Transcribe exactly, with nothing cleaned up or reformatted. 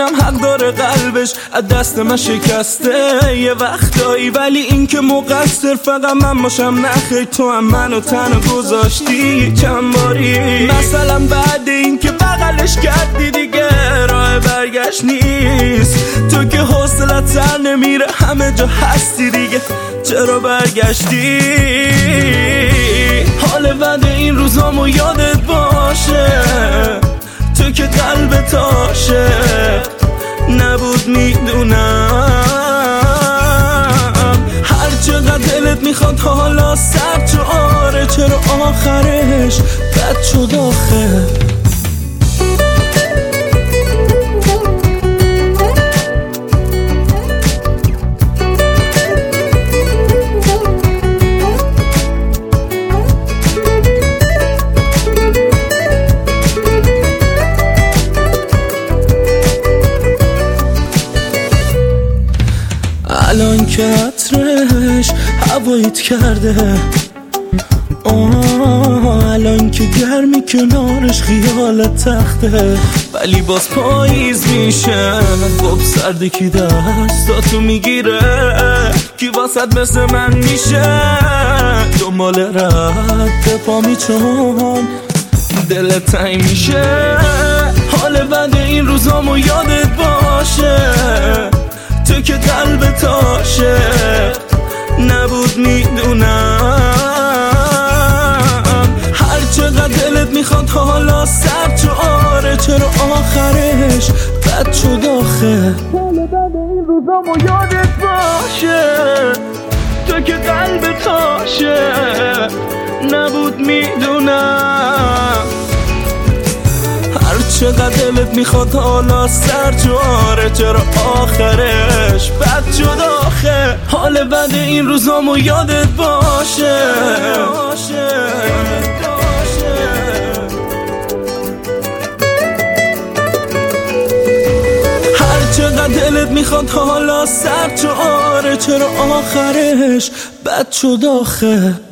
میدونم حق داره قلبش از دست من شکسته یه وقتایی، ولی این که مقصر فقط من باشم نخیر تو هم منو تنها گذاشتی چند باری. مثلا بعد این که بغلش کردی دیگه راه برگشت نیست، تو که حوصلت سر نمیره همه جا هستی دیگه چرا برگشتی؟ حال بعد این روزامو یادت باشه، تو که قلبت عاشق نبود میدونم، هر چقدر دلت میخواد حالا سر تو آره چرا آخرش بد شد آخه. الان که عطرش هوایت کرده، آه الان که گرمی کنارش خیالت تخته، ولی باز پاییز میشه خب سرده کی دستاتو میگیره، کی واسد مثل من میشه دنبال رد پامی چون دلت تنگ میشه. حال بعد این روزامو یادت باشه، تو که قلبت عاشق نبود میدونم، هر چقدر دلت میخواد حالا سر تو آره چرا آخرش بد شد آخه. حال بعد این روزامو یادت باشه، تو که قلبت عاشق نبود میدونم، هر چقدر دلت میخواد حالا سر تو آره چرا آخرش بد شد آخه. حال بعد این روزامو یادت باشه، هر چقدر دلت میخواد حالا سر تو آره چرا آخرش بد شد آخه.